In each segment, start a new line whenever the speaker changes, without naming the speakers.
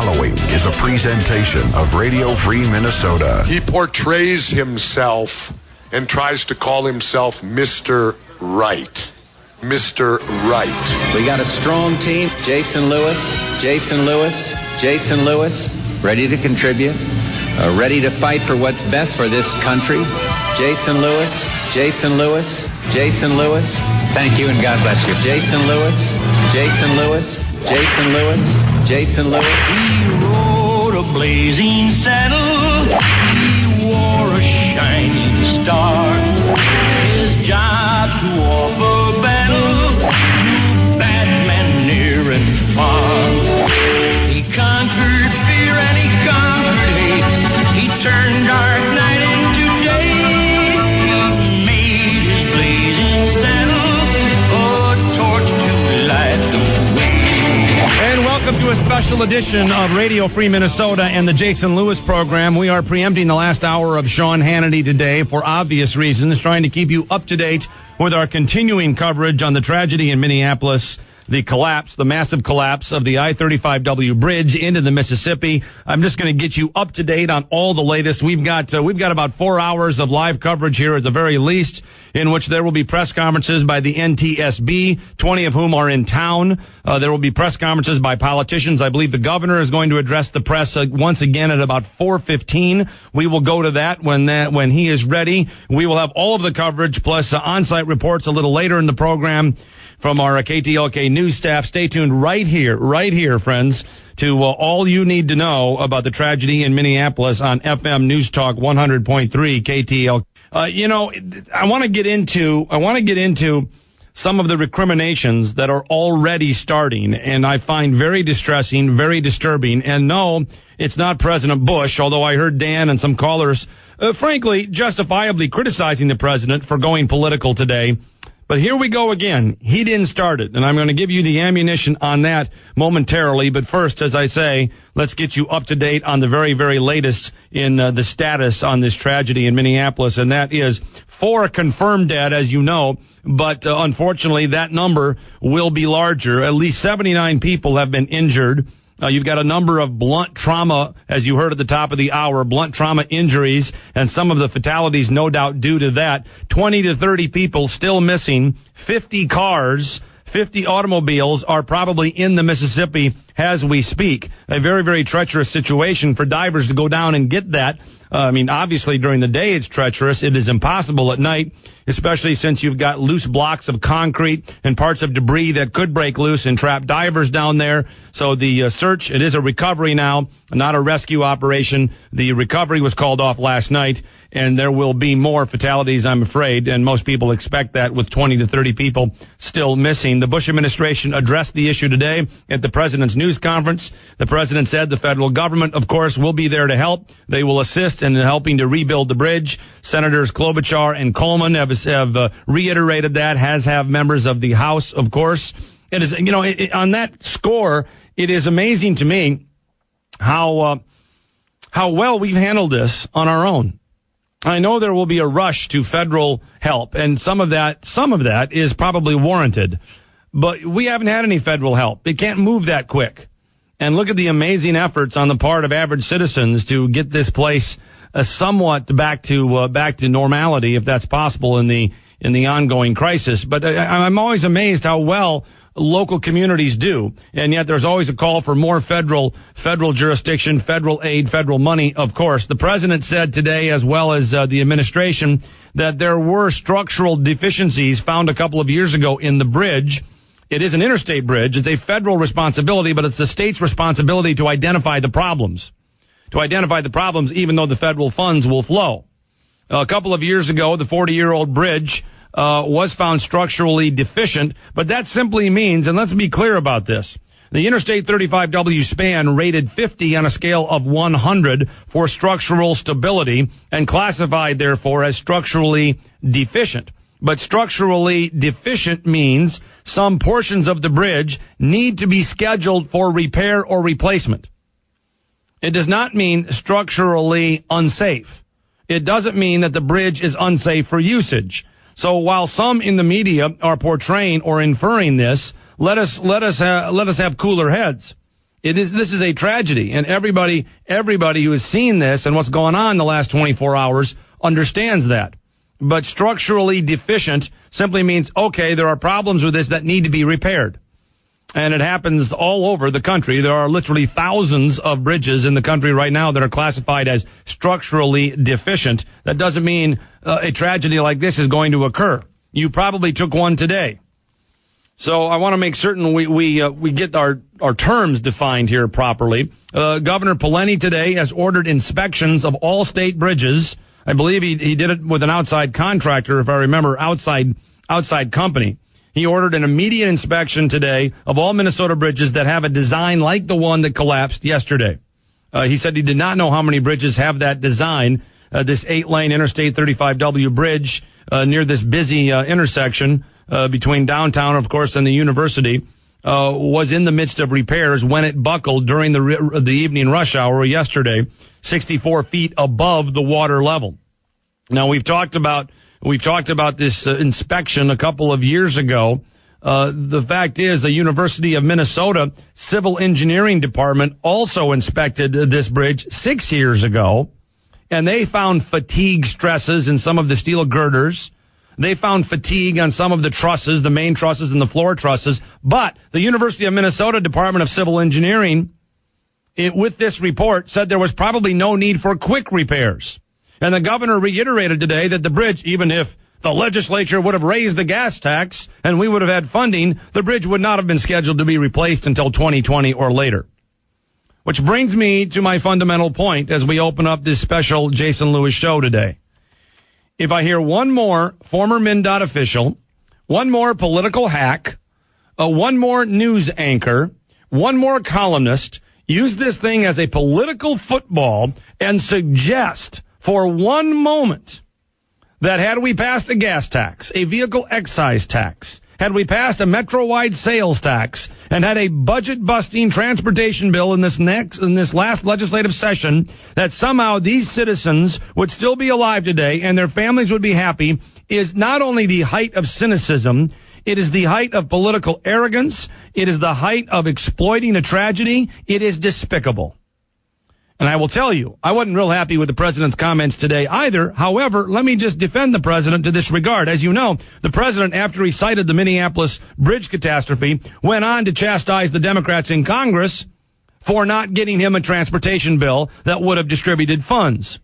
following is a presentation of Radio Free Minnesota.
He portrays himself and tries to call himself Mr. Right. Mr. Right.
We got a strong team. Jason Lewis, ready to contribute, ready to fight for what's best for this country. Jason Lewis. Thank you and God bless you. Jason Lewis.
He rode a blazing saddle. He wore a shining star. His job to offer battle to bad men near and far. He conquered fear and he conquered hate. He turned dark night into day. He made his blazing saddle a torch to light the way.
And welcome to a special edition of Radio Free Minnesota and the Jason Lewis program. We are preempting the last hour of Sean Hannity today for obvious reasons, trying to keep you up to date with our continuing coverage on the tragedy in Minneapolis, the massive collapse of the I-35W bridge into the Mississippi. I'm just going to get you up to date on all the latest. We've got about 4 hours of live coverage here at the very least, in which there will be press conferences by the NTSB, 20 of whom are in town. There will be press conferences by politicians. I believe the governor is going to address the press once again at about 4:15. We will go to that when he is ready. We will have all of the coverage plus on-site reports a little later in the program from our KTLK news staff. Stay tuned right here, friends, to all you need to know about the tragedy in Minneapolis on FM News Talk 100.3 KTLK. I want to get into some of the recriminations that are already starting, and I find very distressing, very disturbing. And no, it's not President Bush, although I heard Dan and some callers, frankly, justifiably criticizing the president for going political today. But here we go again. He didn't start it, and I'm going to give you the ammunition on that momentarily. But first, as I say, let's get you up to date on the very, very latest in the status on this tragedy in Minneapolis, and that is 4 confirmed dead, as you know, but unfortunately that number will be larger. At least 79 people have been injured. You've got a number of blunt trauma, as you heard at the top of the hour, blunt trauma injuries, and some of the fatalities no doubt due to that. 20 to 30 people still missing. 50 cars, 50 automobiles are probably in the Mississippi as we speak. A very, very treacherous situation for divers to go down and get that. Obviously during the day it's treacherous. It is impossible at night, especially since you've got loose blocks of concrete and parts of debris that could break loose and trap divers down there. So the search, it is a recovery now, not a rescue operation. The recovery was called off last night, and there will be more fatalities, I'm afraid, and most people expect that with 20 to 30 people still missing. The Bush administration addressed the issue today at the president's news conference. The president said the federal government, of course, will be there to help. They will assist in helping to rebuild the bridge. Senators Klobuchar and Coleman have reiterated that, have members of the House, of course. It is, on that score, it is amazing to me how well we've handled this on our own. I know there will be a rush to federal help, and some of that is probably warranted, but we haven't had any federal help. It can't move that quick. And look at the amazing efforts on the part of average citizens to get this place somewhat back to normality, if that's possible in the ongoing crisis. But I'm always amazed how well local communities do, and yet there's always a call for more federal jurisdiction, federal aid, federal money, of course. The president said today, as well as the administration, that there were structural deficiencies found a couple of years ago in the bridge. It is an interstate bridge. It's a federal responsibility, but it's the state's responsibility to identify the problems. Even though the federal funds will flow. A couple of years ago, the 40-year-old bridge was found structurally deficient, but that simply means, and let's be clear about this, the Interstate 35W span rated 50 on a scale of 100 for structural stability and classified, therefore, as structurally deficient. But structurally deficient means some portions of the bridge need to be scheduled for repair or replacement. It does not mean structurally unsafe. It doesn't mean that the bridge is unsafe for usage. So while some in the media are portraying or inferring this, let us have cooler heads. This is a tragedy, and everybody who has seen this and what's going on in the last 24 hours understands that. But structurally deficient simply means, okay, there are problems with this that need to be repaired. And it happens all over the country. There are literally thousands of bridges in the country right now that are classified as structurally deficient. That doesn't mean a tragedy like this is going to occur. You probably took one today. So I want to make certain we get our terms defined here properly. Governor Pawlenty today has ordered inspections of all state bridges. I believe he did it with an outside contractor, if I remember, outside company. He ordered an immediate inspection today of all Minnesota bridges that have a design like the one that collapsed yesterday. He said he did not know how many bridges have that design. This 8-lane Interstate 35W bridge near this busy intersection between downtown, of course, and the university was in the midst of repairs when it buckled during the evening rush hour yesterday, 64 feet above the water level. Now, we've talked about this inspection a couple of years ago. The fact is, the University of Minnesota Civil Engineering Department also inspected this bridge 6 years ago, and they found fatigue stresses in some of the steel girders. They found fatigue on some of the trusses, the main trusses and the floor trusses. But the University of Minnesota Department of Civil Engineering, with this report, said there was probably no need for quick repairs. And the governor reiterated today that the bridge, even if the legislature would have raised the gas tax and we would have had funding, the bridge would not have been scheduled to be replaced until 2020 or later. Which brings me to my fundamental point as we open up this special Jason Lewis show today. If I hear one more former MnDOT official, one more political hack, one more news anchor, one more columnist use this thing as a political football and suggest for one moment that had we passed a gas tax, a vehicle excise tax, had we passed a metro-wide sales tax, and had a budget-busting transportation bill in this last legislative session, that somehow these citizens would still be alive today and their families would be happy, is not only the height of cynicism, it is the height of political arrogance, it is the height of exploiting a tragedy, it is despicable. And I will tell you, I wasn't real happy with the president's comments today either. However, let me just defend the president to this regard. As you know, the president, after he cited the Minneapolis bridge catastrophe, went on to chastise the Democrats in Congress for not getting him a transportation bill that would have distributed funds.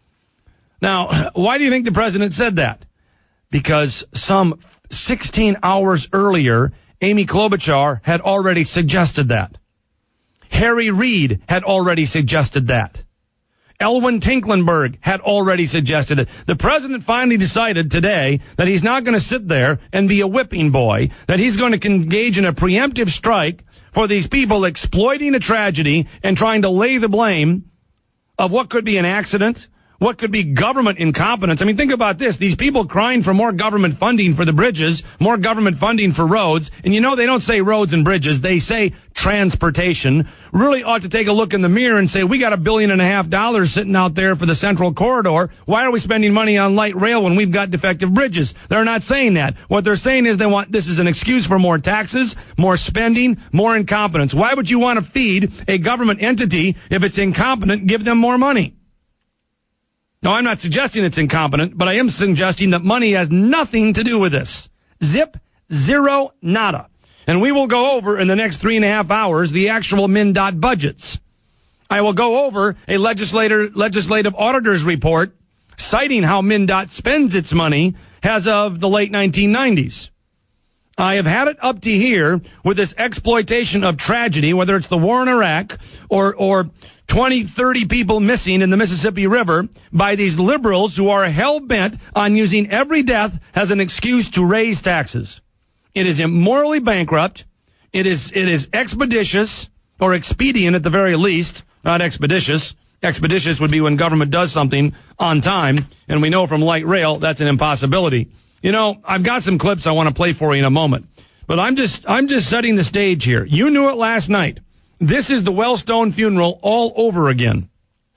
Now, why do you think the president said that? Because some 16 hours earlier, Amy Klobuchar had already suggested that. Harry Reid had already suggested that. Elwyn Tinklenberg had already suggested it. The president finally decided today that he's not going to sit there and be a whipping boy, that he's going to engage in a preemptive strike for these people exploiting a tragedy and trying to lay the blame of what could be an accident, what could be government incompetence. I mean, think about this. These people crying for more government funding for the bridges, more government funding for roads. And you know, they don't say roads and bridges. They say transportation. Really ought to take a look in the mirror and say, we got $1.5 billion sitting out there for the Central Corridor. Why are we spending money on light rail when we've got defective bridges? They're not saying that. What they're saying is this is an excuse for more taxes, more spending, more incompetence. Why would you want to feed a government entity if it's incompetent, give them more money? No, I'm not suggesting it's incompetent, but I am suggesting that money has nothing to do with this. Zip, zero, nada. And we will go over in the next 3.5 hours the actual MnDOT budgets. I will go over a legislative auditor's report citing how MnDOT spends its money as of the late 1990s. I have had it up to here with this exploitation of tragedy, whether it's the war in Iraq or 20, 30 people missing in the Mississippi River by these liberals who are hell-bent on using every death as an excuse to raise taxes. It is immorally bankrupt. It is expeditious, or expedient at the very least, not expeditious. Expeditious would be when government does something on time, and we know from light rail that's an impossibility. You know, I've got some clips I want to play for you in a moment, but I'm just setting the stage here. You knew it last night. This is the Wellstone funeral all over again.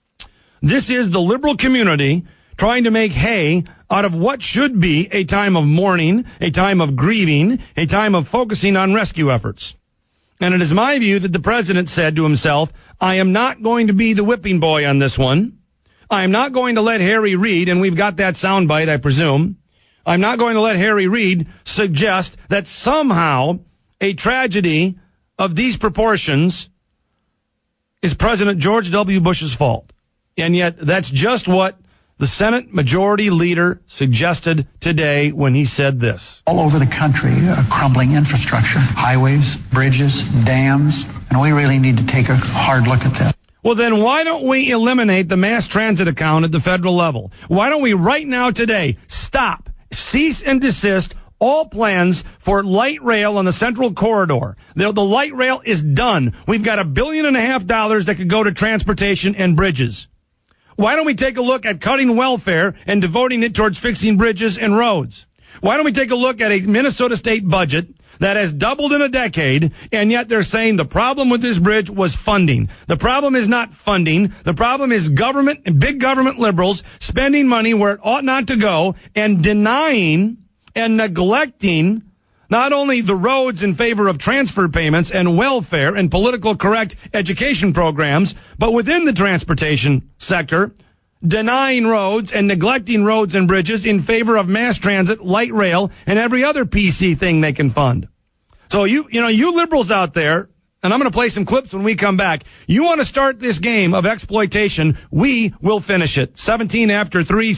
This is the liberal community trying to make hay out of what should be a time of mourning, a time of grieving, a time of focusing on rescue efforts. And it is my view that the president said to himself, I am not going to be the whipping boy on this one. I am not going to let Harry Reid, and we've got that soundbite, I presume. I'm not going to let Harry Reid suggest that somehow a tragedy of these proportions is President George W. Bush's fault. And yet that's just what the Senate Majority Leader suggested today when he said this.
All over the country, crumbling infrastructure, highways, bridges, dams, and we really need to take a hard look at that.
Well, then why don't we eliminate the mass transit account at the federal level? Why don't we right now today stop, cease and desist all plans for light rail on the Central Corridor? The light rail is done. We've got $1.5 billion that could go to transportation and bridges. Why don't we take a look at cutting welfare and devoting it towards fixing bridges and roads? Why don't we take a look at a Minnesota state budget that has doubled in a decade, and yet they're saying the problem with this bridge was funding. The problem is not funding. The problem is government and big government liberals spending money where it ought not to go and denying and neglecting not only the roads in favor of transfer payments and welfare and political correct education programs, but within the transportation sector, denying roads and neglecting roads and bridges in favor of mass transit, light rail, and every other PC thing they can fund. So you liberals out there, and I'm going to play some clips when we come back. You want to start this game of exploitation, we will finish it. 17 after 3,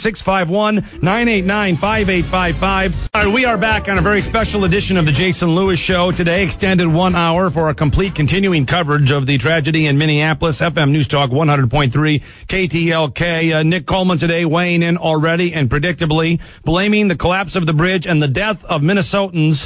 651-989-5855. All right, we are back on a very special edition of the Jason Lewis Show today, extended 1 hour for a complete continuing coverage of the tragedy in Minneapolis. FM News Talk 100.3 KTLK. Nick Coleman today weighing in already and predictably, blaming the collapse of the bridge and the death of Minnesotans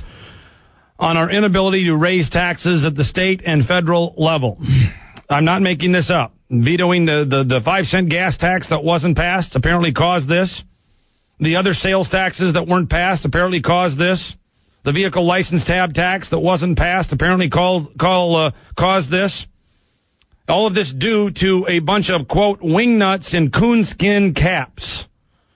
on our inability to raise taxes at the state and federal level. I'm not making this up. Vetoing the 5-cent gas tax that wasn't passed apparently caused this. The other sales taxes that weren't passed apparently caused this. The vehicle license tab tax that wasn't passed apparently caused this. All of this due to a bunch of, quote, wingnuts in coonskin caps.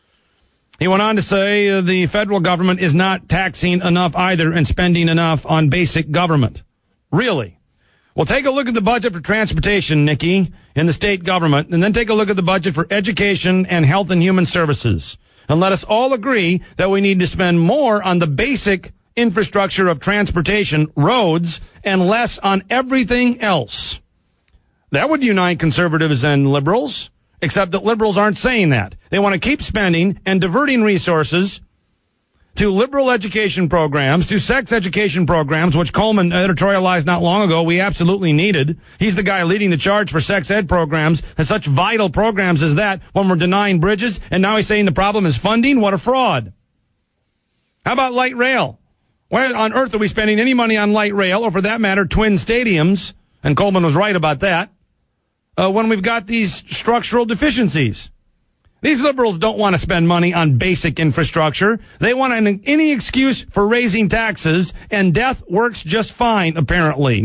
He went on to say the federal government is not taxing enough either and spending enough on basic government. Really? Well, take a look at the budget for transportation, Nikki, in the state government, and then take a look at the budget for education and health and human services. And let us all agree that we need to spend more on the basic infrastructure of transportation, roads, and less on everything else. That would unite conservatives and liberals. Except that liberals aren't saying that. They want to keep spending and diverting resources to liberal education programs, to sex education programs, which Coleman editorialized not long ago we absolutely needed. He's the guy leading the charge for sex ed programs and such vital programs as that when we're denying bridges, and now he's saying the problem is funding? What a fraud. How about light rail? Why on earth are we spending any money on light rail, or for that matter, twin stadiums? And Coleman was right about that. When we've got these structural deficiencies. These liberals don't want to spend money on basic infrastructure. They want any excuse for raising taxes, and death works just fine, apparently.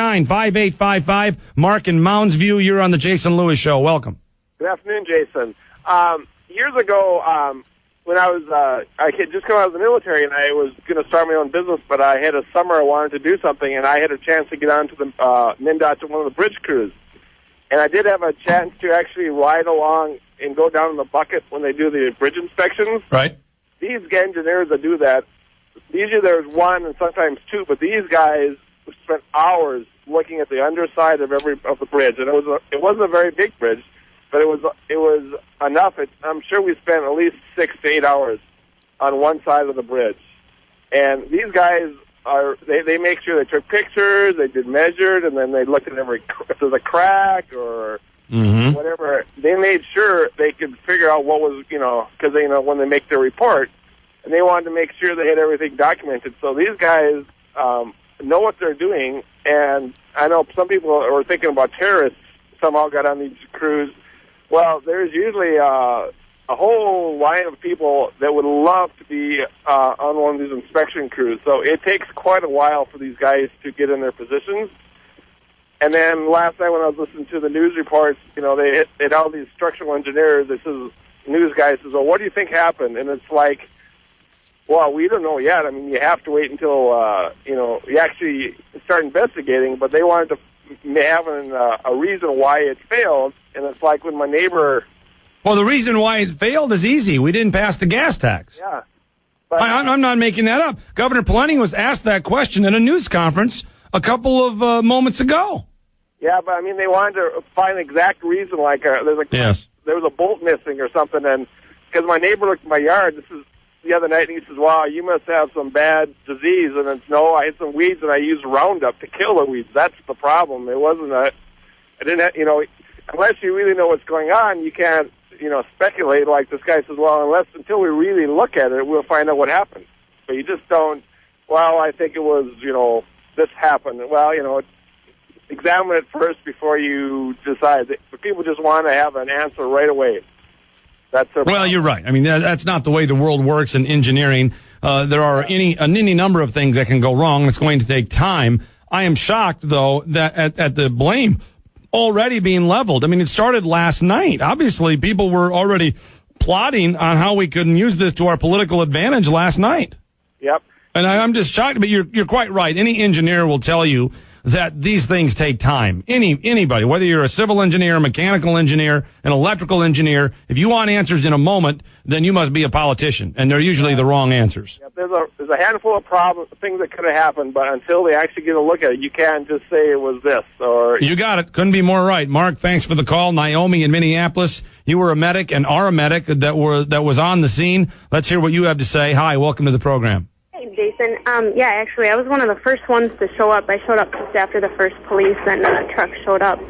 989-5855. Mark in Mounds View, you're on the Jason Lewis Show. Welcome.
Good afternoon, Jason. Years ago, when I had just come out of the military and I was going to start my own business, but I had a summer I wanted to do something, and I had a chance to get onto the MnDOT to one of the bridge crews. And I did have a chance to actually ride along and go down in the bucket when they do the bridge inspections.
Right.
These engineers that do that, usually there's one and sometimes two, but these guys spent hours looking at the underside of the bridge. And it wasn't a very big bridge, but it was enough. I'm sure we spent at least 6 to 8 hours on one side of the bridge. And these guys they make sure they took pictures, they did measured, and then they looked at if there's a crack or whatever. They made sure they could figure out what was, because when they make their report, and they wanted to make sure they had everything documented. So these guys know what they're doing, and I know some people are thinking about terrorists somehow got on these crews. Well, there's usually a whole line of people that would love to be on one of these inspection crews. So it takes quite a while for these guys to get in their positions. And then last night when I was listening to the news reports, they had all these structural engineers. This is news guy says, "Well, what do you think happened?" And it's like Well, we don't know yet. I mean, you have to wait until, you actually start investigating, but they wanted to have a reason why it failed, and it's like when my neighbor...
Well, the reason why it failed is easy. We didn't pass the gas tax.
Yeah. But
I'm not making that up. Governor Pawlenty was asked that question at a news conference a couple of moments ago.
Yeah, but I mean, they wanted to find an exact reason, like there was a bolt missing or something, and because my neighbor looked at my yard, this is the other night, and he says, "Wow, you must have some bad disease," and it's, "No, I had some weeds, and I used Roundup to kill the weeds." That's the problem. It wasn't I didn't have, unless you really know what's going on, you can't, speculate like this guy says, "Well, until we really look at it, we'll find out what happened." But you just don't, "Well, I think it was, this happened." Well, examine it first before you decide. But people just want to have an answer right away. That's their problem.
You're right. I mean, that's not the way the world works in engineering. There are any number of things that can go wrong. It's going to take time. I am shocked, though, that at the blame already being leveled. I mean, it started last night. Obviously, people were already plotting on how we could use this to our political advantage last night.
Yep.
And I'm just shocked, but you're quite right. Any engineer will tell you that these things take time. Anybody, whether you're a civil engineer, a mechanical engineer, an electrical engineer, if you want answers in a moment, then you must be a politician, and they're usually the wrong answers.
Yep, there's a handful of things that could have happened, but until they actually get a look at it, you can't just say it was this. You
got it. Couldn't be more right. Mark, thanks for the call. Naomi in Minneapolis, you were a medic and are a medic that was on the scene. Let's hear what you have to say. Hi, welcome to the program.
Hey, Jason. Actually, I was one of the first ones to show up. I showed up just after the first police and truck showed up.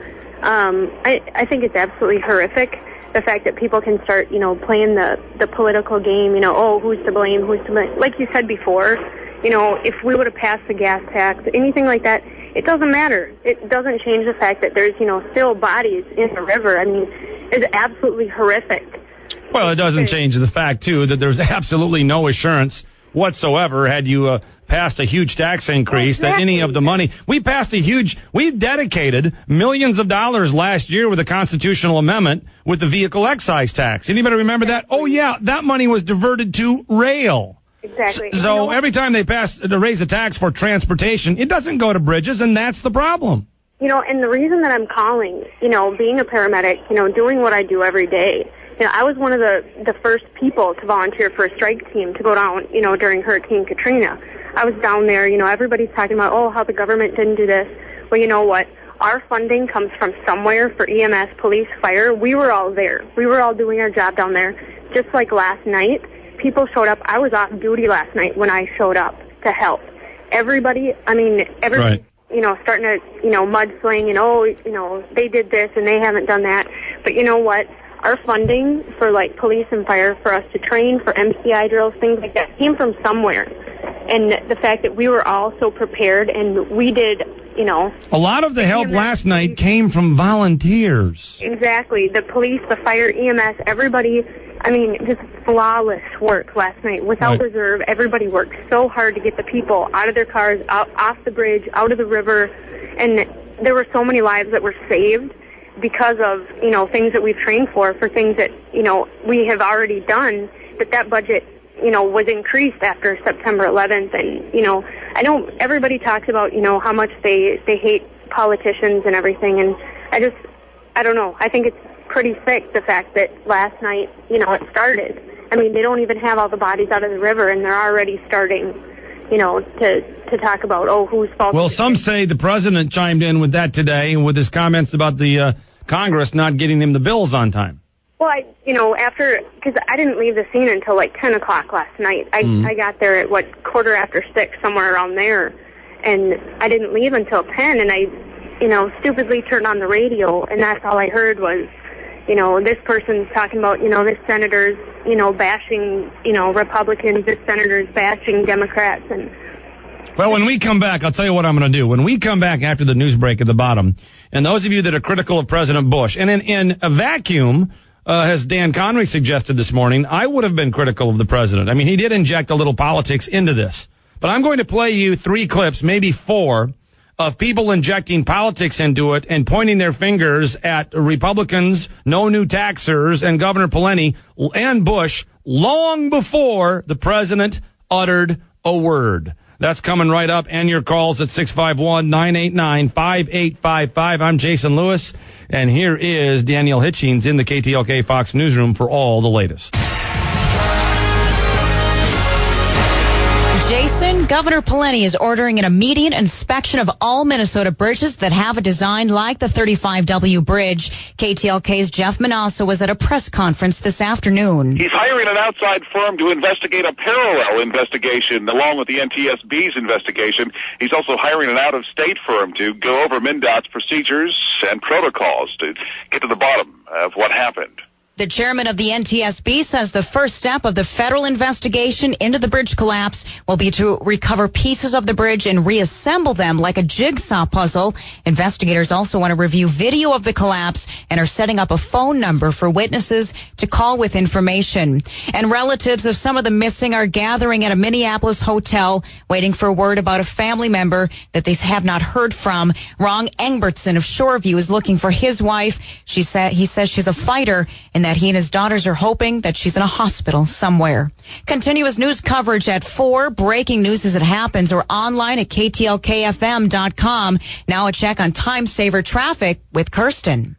I think it's absolutely horrific, the fact that people can start, playing the political game, who's to blame, Like you said before, if we would have passed the gas tax, anything like that, it doesn't matter. It doesn't change the fact that there's, still bodies in the river. I mean, it's absolutely horrific.
Well, it doesn't change the fact, too, that there's absolutely no assurance whatsoever had you passed a huge tax increase that any of the money we dedicated millions of dollars last year with a constitutional amendment with the vehicle excise tax. Anybody remember that? Oh yeah, that money was diverted to rail.
Exactly.
So every time they raise the tax for transportation, it doesn't go to bridges, and that's the problem.
And the reason that I'm calling, being a paramedic, doing what I do every day, I was one of the first people to volunteer for a strike team to go down, during Hurricane Katrina. I was down there, everybody's talking about, how the government didn't do this. Well, you know what? Our funding comes from somewhere for EMS, police, fire. We were all there. We were all doing our job down there. Just like last night, people showed up. I was off duty last night when I showed up to help. Everybody,
right.
Starting to, mudsling they did this and they haven't done that. But you know what? Our funding for, police and fire, for us to train, for MCI drills, things like that, came from somewhere. And the fact that we were all so prepared and we did,
A lot of the help last night came from volunteers.
Exactly. The police, the fire, EMS, everybody, just flawless work last night. Without reserve, everybody worked so hard to get the people out of their cars, off the bridge, out of the river. And there were so many lives that were saved because of, things that we've trained for things that, we have already done, that budget, was increased after September 11th. And, I know everybody talks about, how much they hate politicians and everything. And I don't know. I think it's pretty sick, the fact that last night, it started. They don't even have all the bodies out of the river, and they're already starting, to talk about, who's fault.
Well, some say the president chimed in with that today with his comments about the Congress not getting him the bills on time.
Well, because I didn't leave the scene until 10 o'clock last night. I got there at 6:15, somewhere around there, and I didn't leave until 10, and I, stupidly turned on the radio, and that's all I heard was, this person's talking about, this senator's, bashing, Republicans, this senator's bashing Democrats. And
well, when we come back, I'll tell you what I'm going to do. When we come back after the news break at the bottom, and those of you that are critical of President Bush, and in a vacuum, as Dan Connery suggested this morning, I would have been critical of the president. He did inject a little politics into this. But I'm going to play you 3 clips, maybe 4, of people injecting politics into it and pointing their fingers at Republicans, no new taxers, and Governor Pawlenty and Bush long before the president uttered a word. That's coming right up, and your calls at 651-989-5855. I'm Jason Lewis, and here is Danielle Hitchings in the KTLK Fox Newsroom for all the latest.
Jason, Governor Pawlenty is ordering an immediate inspection of all Minnesota bridges that have a design like the 35W bridge. KTLK's Jeff Manasseh was at a press conference this afternoon.
He's hiring an outside firm to investigate a parallel investigation along with the NTSB's investigation. He's also hiring an out-of-state firm to go over MnDOT's procedures and protocols to get to the bottom of what happened.
The chairman of the NTSB says the first step of the federal investigation into the bridge collapse will be to recover pieces of the bridge and reassemble them like a jigsaw puzzle. Investigators also want to review video of the collapse and are setting up a phone number for witnesses to call with information. And relatives of some of the missing are gathering at a Minneapolis hotel waiting for word about a family member that they have not heard from. Ron Engbertson of Shoreview is looking for his wife. He says she's a fighter and that he and his daughters are hoping that she's in a hospital somewhere. Continuous news coverage at 4, breaking news as it happens, or online at KTLKFM.com. Now a check on time saver traffic with Kirsten.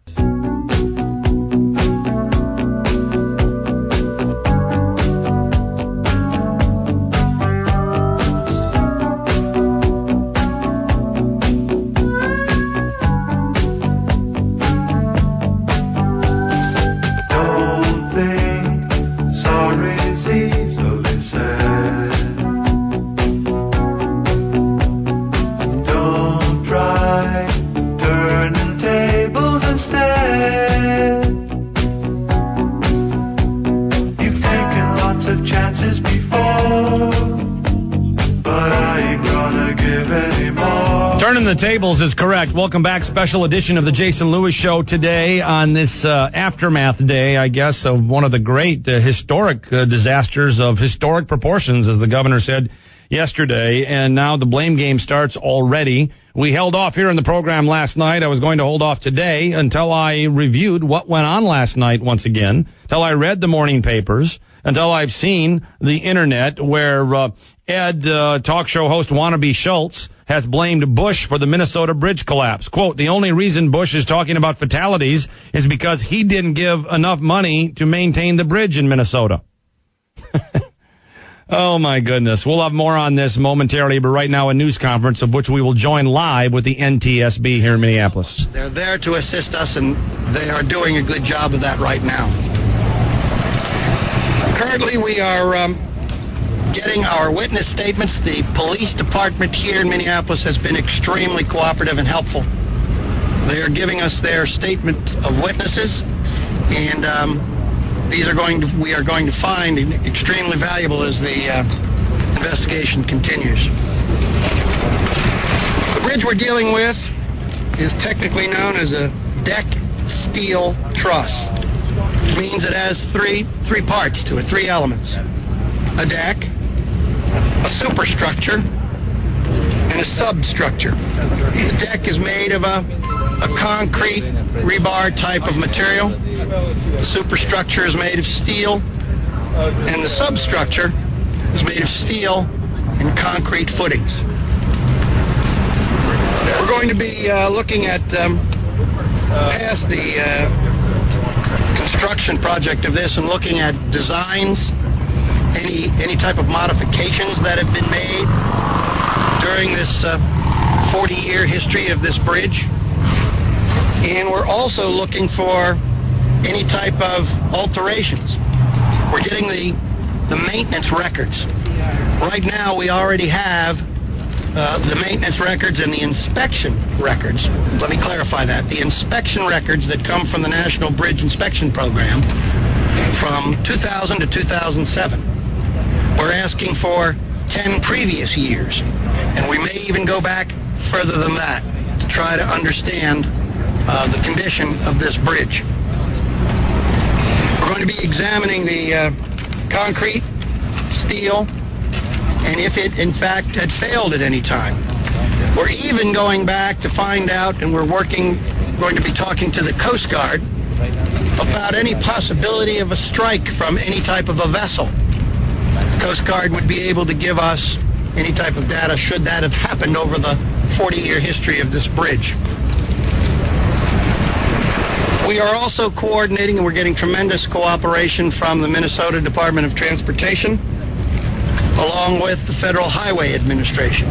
The tables is correct. Welcome back. Special edition of the Jason Lewis Show today on this aftermath day, I guess, of one of the great historic disasters of historic proportions, as the governor said yesterday. And now the blame game starts already. We held off here in the program last night. I was going to hold off today until I reviewed what went on last night once again, until I read the morning papers, until I've seen the internet where Ed, talk show host wannabe Schultz, has blamed Bush for the Minnesota bridge collapse. Quote, the only reason Bush is talking about fatalities is because he didn't give enough money to maintain the bridge in Minnesota. Oh, my goodness. We'll have more on this momentarily, but right now a news conference of which we will join live with the NTSB here in Minneapolis.
They're there to assist us, and they are doing a good job of that right now. Currently, we are getting our witness statements. The police department here in Minneapolis has been extremely cooperative and helpful. They are giving us their statement of witnesses, and we are going to find extremely valuable as the investigation continues. The bridge we're dealing with is technically known as a deck steel truss, which means it has three parts to it, 3 elements: a deck, a superstructure, and a substructure. The deck is made of a concrete rebar type of material. The superstructure is made of steel, and the substructure is made of steel and concrete footings. We're going to be looking at past the construction project of this and looking at designs, any type of modifications that have been made during this 40-year history of this bridge. And we're also looking for any type of alterations. We're getting the maintenance records. Right now we already have the maintenance records and the inspection records. Let me clarify that. The inspection records that come from the National Bridge Inspection Program from 2000 to 2007. We're asking for 10 previous years, and we may even go back further than that to try to understand the condition of this bridge. We're going to be examining the concrete, steel, and if it in fact had failed at any time. We're even going back to find out, and we're going to be talking to the Coast Guard about any possibility of a strike from any type of a vessel. Coast Guard would be able to give us any type of data should that have happened over the 40-year history of this bridge. We are also coordinating, and we're getting tremendous cooperation from the Minnesota Department of Transportation, along with the Federal Highway Administration.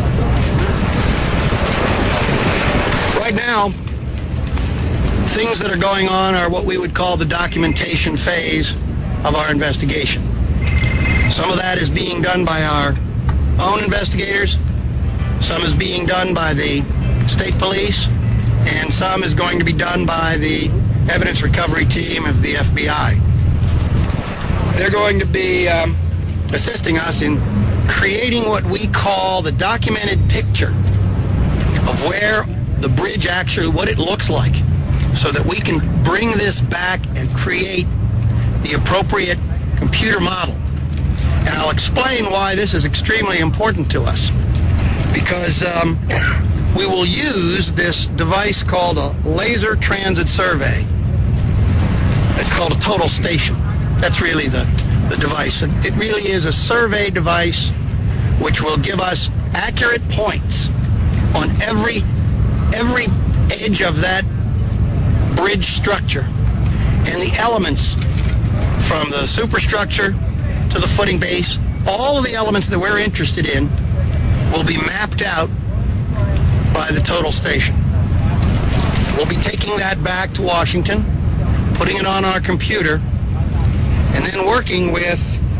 Right now, things that are going on are what we would call the documentation phase of our investigation. Some of that is being done by our own investigators, some is being done by the state police, and some is going to be done by the evidence recovery team of the FBI. They're going to be assisting us in creating what we call the documented picture of where the bridge actually, what it looks like, so that we can bring this back and create the appropriate computer model. And I'll explain why this is extremely important to us, because we will use this device called a laser transit survey. It's called a total station. That's really the device. It really is a survey device which will give us accurate points on every edge of that bridge structure and the elements from the superstructure to the footing base. All of the elements that we're interested in will be mapped out by the total station. We'll be taking that back to Washington, putting it on our computer, and then working with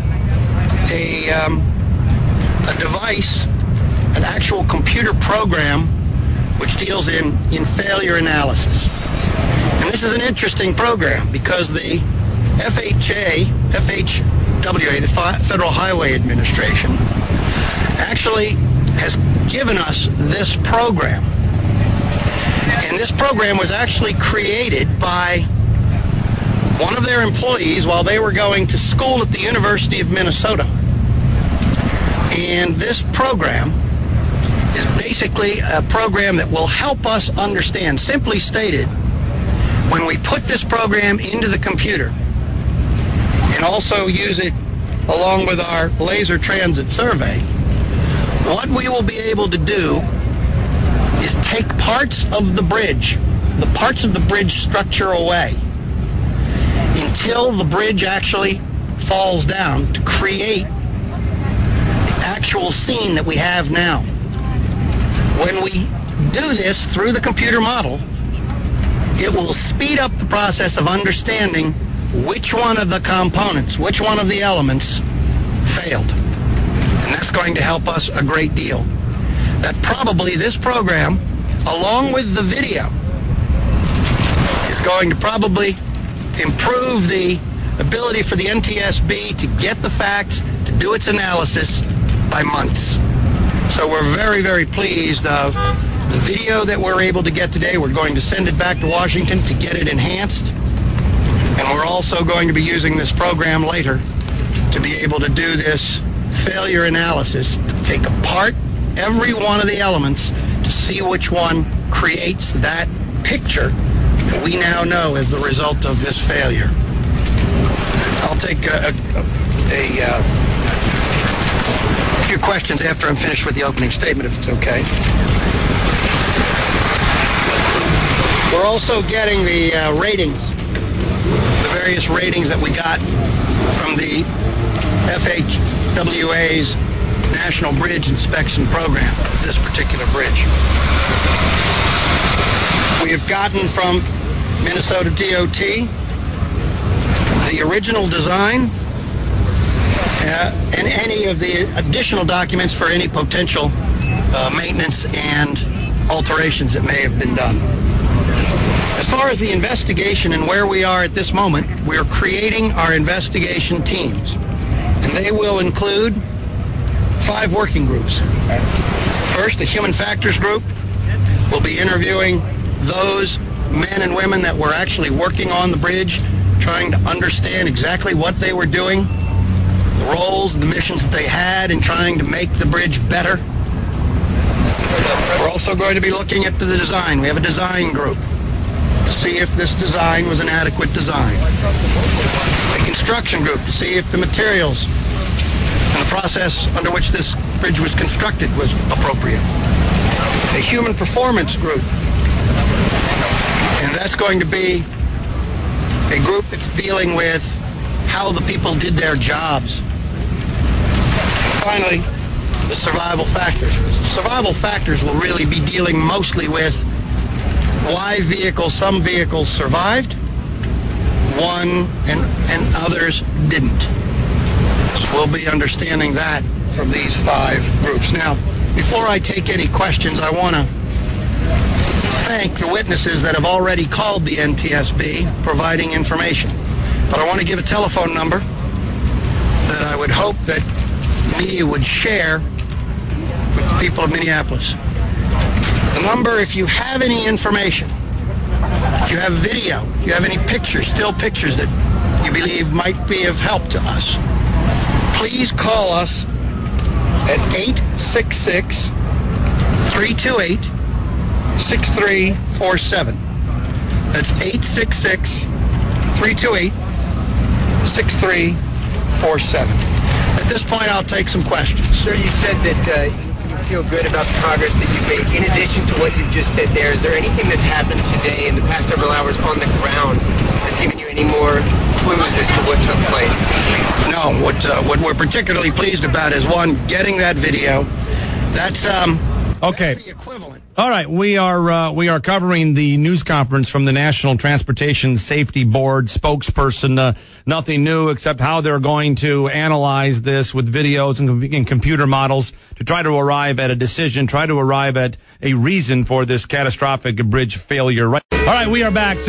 a device, an actual computer program which deals in failure analysis. And this is an interesting program because the FHWA, the Federal Highway Administration, actually has given us this program. And this program was actually created by one of their employees while they were going to school at the University of Minnesota. And this program is basically a program that will help us understand, simply stated, when we put this program into the computer and also use it along with our laser transit survey, what we will be able to do is take parts of the bridge structure away until the bridge actually falls down to create the actual scene that we have now. When we do this through the computer model, it will speed up the process of understanding which one of the components, which one of the elements failed. And that's going to help us a great deal. That probably this program, along with the video, is going to probably improve the ability for the NTSB to get the facts, to do its analysis by months. So we're very, very pleased of the video that we're able to get today. We're going to send it back to Washington to get it enhanced. And we're also going to be using this program later to be able to do this failure analysis, to take apart every one of the elements to see which one creates that picture that we now know as the result of this failure. I'll take a few questions after I'm finished with the opening statement, if it's okay. We're also getting the ratings, the various ratings that we got from the FHWA's National Bridge Inspection Program, this particular bridge. We have gotten from Minnesota DOT the original design and any of the additional documents for any potential maintenance and alterations that may have been done. As far as the investigation and where we are at this moment, we're creating our investigation teams. And they will include 5 working groups. First, the human factors group will be interviewing those men and women that were actually working on the bridge, trying to understand exactly what they were doing, the roles, the missions that they had in trying to make the bridge better. We're also going to be looking at the design. We have a design group to see if this design was an adequate design. A construction group to see if the materials And the process under which this bridge was constructed was appropriate. A human performance group. And that's going to be a group that's dealing with how the people did their jobs. Finally, the survival factors. Survival factors will really be dealing mostly with why some vehicles survived, one and others didn't. So we'll be understanding that from these 5 groups. Now, before I take any questions, I want to thank the witnesses that have already called the NTSB providing information. But I want to give a telephone number that I would hope that the media would share with the people of Minneapolis. The number, if you have any information, if you have video, if you have any pictures, still pictures that you believe might be of help to us, please call us at 866-328-6347. That's 866-328-6347. At this point, I'll take some questions.
Sir, you said that you feel good about the progress that you've made. In addition to what you've just said there, is there anything that's happened today in the past several hours on the ground that's given you any more clues as to what took place?
No. What we're particularly pleased about is, one, getting that video. That's
okay.
That's the equivalent.
All right, we are covering the news conference from the National Transportation Safety Board spokesperson. Nothing new except how they're going to analyze this with videos and computer models to try to arrive at a decision, try to arrive at a reason for this catastrophic bridge failure. Right. All right, we are back.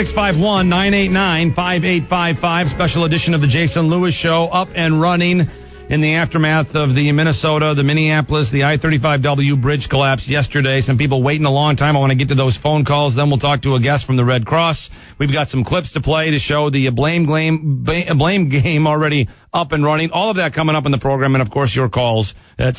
651-989-5855. Special edition of the Jason Lewis Show, up and running in the aftermath of the Minnesota, the Minneapolis, the I-35W bridge collapse yesterday. Some people waiting a long time. I want to get to those phone calls. Then we'll talk to a guest from the Red Cross. We've got some clips to play to show the blame game already up and running. All of that coming up in the program. And, of course, your calls at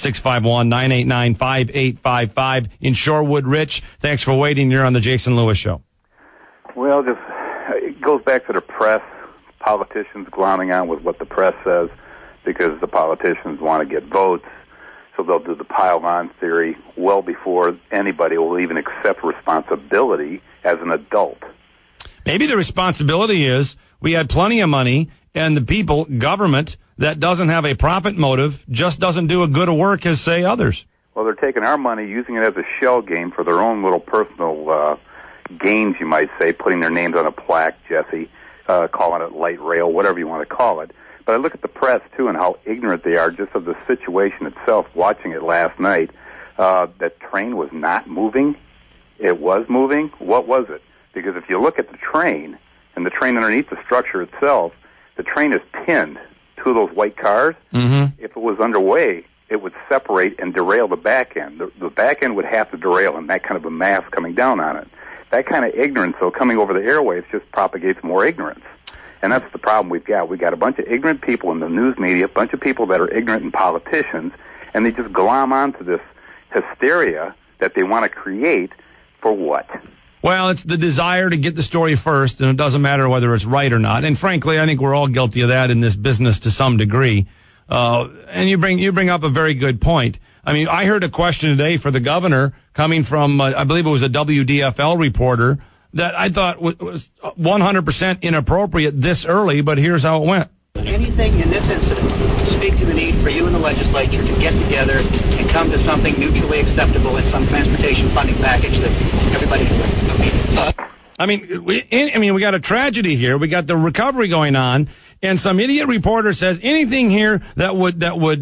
651-989-5855 in Shorewood. Rich, thanks for waiting. You're on the Jason Lewis Show.
Well, it goes back to the press, politicians glomming on with what the press says, because the politicians want to get votes, so they'll do the pile-on theory well before anybody will even accept responsibility as an adult.
Maybe the responsibility is we had plenty of money, and the people, government, that doesn't have a profit motive just doesn't do as good a work as, say, others.
Well, they're taking our money, using it as a shell game for their own little personal gains, you might say, putting their names on a plaque, Jesse, calling it light rail, whatever you want to call it. But I look at the press, too, and how ignorant they are just of the situation itself. Watching it last night, that train was not moving. It was moving. What was it? Because if you look at the train, and the train underneath the structure itself, the train is pinned. 2 of those white cars. Mm-hmm. If it was underway, it would separate and derail the back end. The back end would have to derail, and that kind of a mass coming down on it. That kind of ignorance, though, coming over the airwaves just propagates more ignorance. And that's the problem we've got. We've got a bunch of ignorant people in the news media, a bunch of people that are ignorant in politicians, and they just glom onto this hysteria that they want to create for what?
Well, it's the desire to get the story first, and it doesn't matter whether it's right or not. And frankly, I think we're all guilty of that in this business to some degree. And you bring up a very good point. I mean, I heard a question today for the governor coming from, I believe it was a WDFL reporter, that I thought was 100% inappropriate this early, but here's how it went.
Anything in this incident speak to the need for you and the legislature to get together and come to something mutually acceptable in some transportation funding package that everybody can agree?
I mean, we got a tragedy here. We got the recovery going on, and some idiot reporter says anything here that would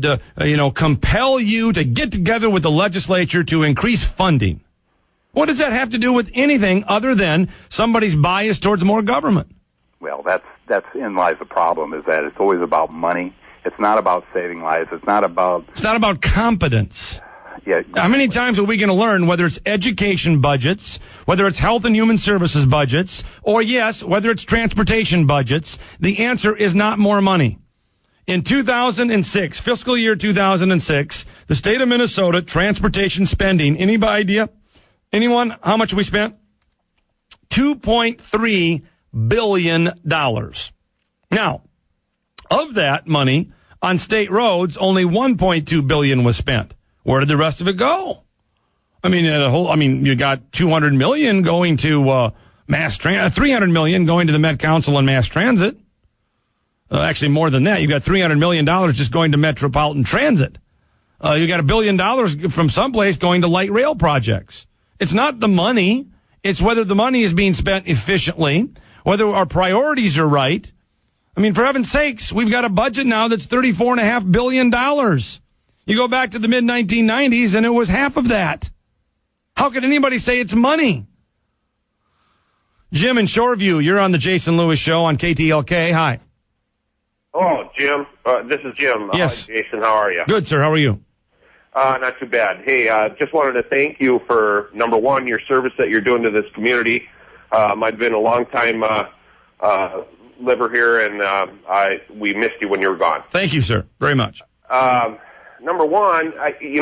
compel you to get together with the legislature to increase funding. What does that have to do with anything other than somebody's bias towards more government?
Well, that's in lies the problem, is that it's always about money. It's not about saving lives. It's not about competence.
Yeah. How many times are we going to learn whether it's education budgets, whether it's health and human services budgets, or yes, whether it's transportation budgets? The answer is not more money. In 2006, fiscal year 2006, the state of Minnesota transportation spending, any idea? Anyone, how much we spent? $2.3 billion. Now, of that money, On state roads, only $1.2 billion was spent. Where did the rest of it go? I mean, you got $200 million going to mass transit, $300 million going to the Met Council and mass transit. Actually, more than that. You got $300 million just going to Metropolitan Transit. You got $1 billion from someplace going to light rail projects. It's not the money. It's whether the money is being spent efficiently, whether our priorities are right. I mean, for heaven's sakes, we've got a budget now that's $34.5 billion. You go back to the mid-1990s, and it was half of that. How could anybody say it's money? Jim in Shoreview, you're on the Jason Lewis Show on KTLK. Hi.
Oh, Jim. This is Jim.
Yes.
Jason, how are you?
Good, sir. How are you?
Not too bad. Hey, just wanted to thank you for, number one, your service that you're doing to this community. I've been a long time liver here, and we missed you when you were gone.
Thank you, sir, very much.
Number one,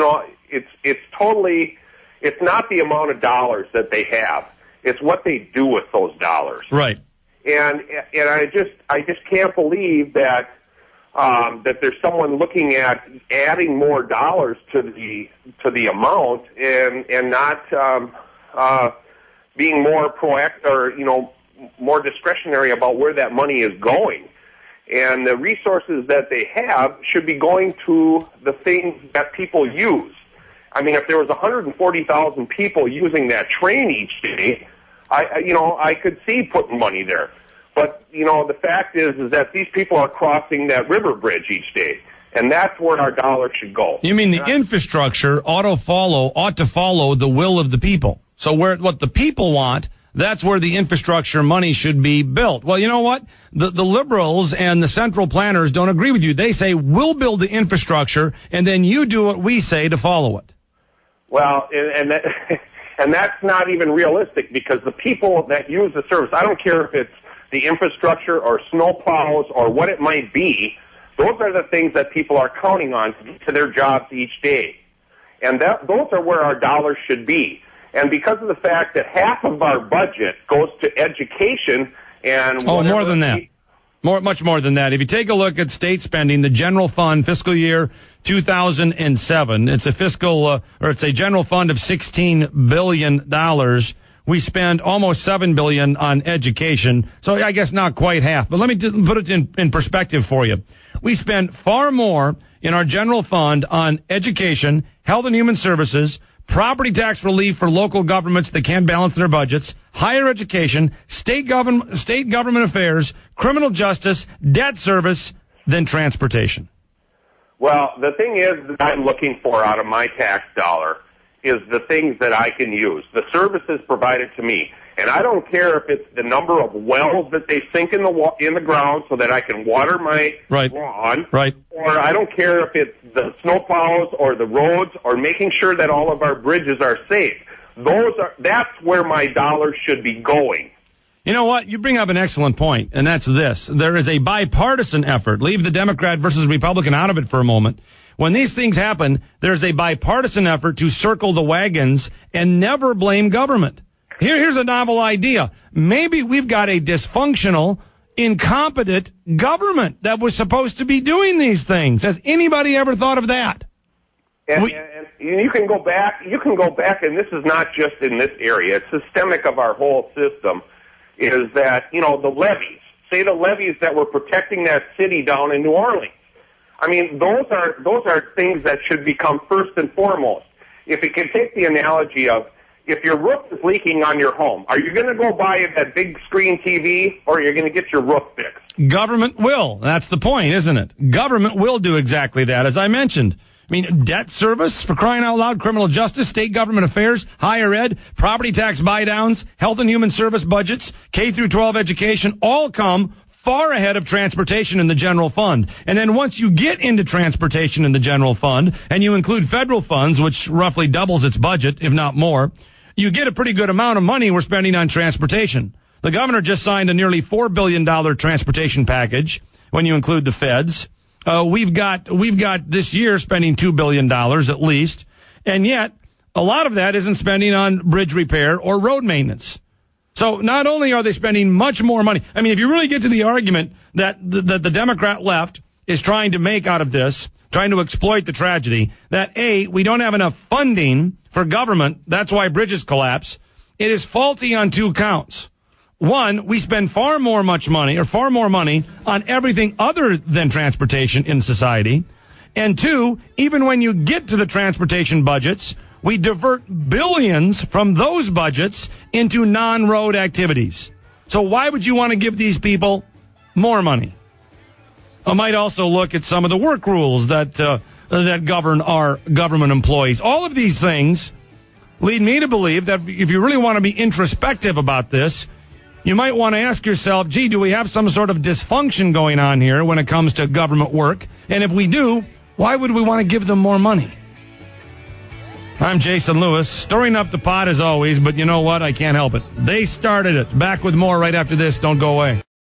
it's not the amount of dollars that they have. It's what they do with those dollars.
Right.
And I just can't believe that there's someone looking at adding more dollars to the amount and not being more proactive or more discretionary about where that money is going. And the resources that they have should be going to the things that people use. I mean, if there was 140,000 people using that train each day, I could see putting money there. But, the fact is that these people are crossing that river bridge each day, and that's where our dollar should go.
You mean the infrastructure ought to follow the will of the people. So what the people want, that's where the infrastructure money should be built. Well, you know what? The liberals and the central planners don't agree with you. They say, we'll build the infrastructure, and then you do what we say to follow it.
Well, and that's not even realistic, because the people that use the service, I don't care if it's the infrastructure or snow plows or what it might be, those are the things that people are counting on to get to their jobs each day. And those are where our dollars should be. And because of the fact that half of our budget goes to education and...
Oh, more than that. Much more than that. If you take a look at state spending, the general fund, fiscal year 2007, it's a general fund of $16 billion. We spend almost $7 billion on education, so I guess not quite half. But let me put it in perspective for you. We spend far more in our general fund on education, health and human services, property tax relief for local governments that can't balance their budgets, higher education, state government affairs, criminal justice, debt service, than transportation.
Well, the thing is that I'm looking for out of my tax dollar is the things that I can use, the services provided to me. And I don't care if it's the number of wells that they sink in the ground so that I can water my lawn.
Right.
Or I don't care if it's the snowplows or the roads or making sure that all of our bridges are safe. That's where my dollars should be going.
You know what? You bring up an excellent point, and that's this. There is a bipartisan effort. Leave the Democrat versus Republican out of it for a moment. When these things happen, there's a bipartisan effort to circle the wagons and never blame government. Here's a novel idea. Maybe we've got a dysfunctional, incompetent government that was supposed to be doing these things. Has anybody ever thought of that?
And you can go back, and this is not just in this area. It's systemic of our whole system, is that, the levees. Say the levees that were protecting that city down in New Orleans. I mean, those are things that should become first and foremost. If you can take the analogy of, if your roof is leaking on your home, are you going to go buy that big screen TV, or are you going to get your roof fixed?
Government will. That's the point, isn't it? Government will do exactly that, as I mentioned. I mean, debt service, for crying out loud, criminal justice, state government affairs, higher ed, property tax buy-downs, health and human service budgets, K through 12 education, all come far ahead of transportation in the general fund. And then once you get into transportation in the general fund, and you include federal funds, which roughly doubles its budget, if not more, you get a pretty good amount of money we're spending on transportation. The governor just signed a nearly $4 billion transportation package when you include the feds. We've got this year spending $2 billion at least, and yet a lot of that isn't spending on bridge repair or road maintenance. So not only are they spending much more money, I mean, if you really get to the argument that the Democrat left is trying to make out of this, trying to exploit the tragedy, that A, we don't have enough funding for government. That's why bridges collapse. It is faulty on 2 counts. One, we spend far more money on everything other than transportation in society. And 2, even when you get to the transportation budgets, we divert billions from those budgets into non-road activities. So why would you want to give these people more money? I might also look at some of the work rules that govern our government employees. All of these things lead me to believe that if you really want to be introspective about this, you might want to ask yourself, gee, do we have some sort of dysfunction going on here when it comes to government work? And if we do, why would we want to give them more money? I'm Jason Lewis, stirring up the pot as always, but you know what? I can't help it. They started it. Back with more right after this. Don't go away.